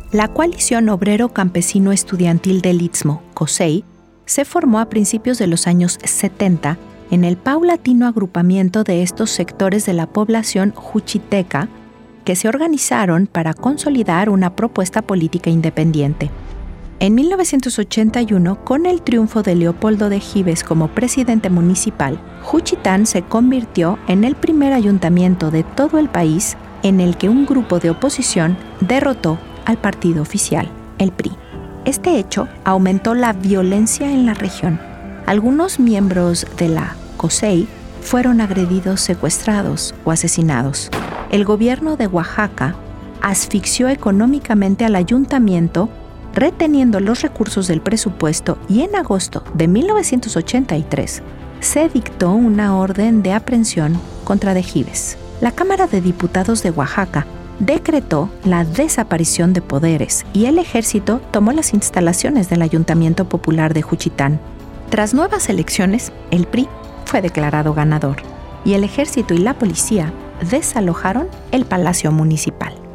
La Coalición Obrero Campesino Estudiantil del Istmo, COSEI, se formó a principios de los años 70 en el paulatino agrupamiento de estos sectores de la población juchiteca que se organizaron para consolidar una propuesta política independiente. En 1981, con el triunfo de Leopoldo de Gives como presidente municipal, Juchitán se convirtió en el primer ayuntamiento de todo el país en el que un grupo de oposición derrotó al partido oficial, el PRI. Este hecho aumentó la violencia en la región. Algunos miembros de la COSEI fueron agredidos, secuestrados o asesinados. El gobierno de Oaxaca asfixió económicamente al ayuntamiento, reteniendo los recursos del presupuesto, y en agosto de 1983 se dictó una orden de aprehensión contra de Gives. La Cámara de Diputados de Oaxaca decretó la desaparición de poderes y el ejército tomó las instalaciones del Ayuntamiento Popular de Juchitán. Tras nuevas elecciones, el PRI fue declarado ganador y el ejército y la policía desalojaron el Palacio Municipal.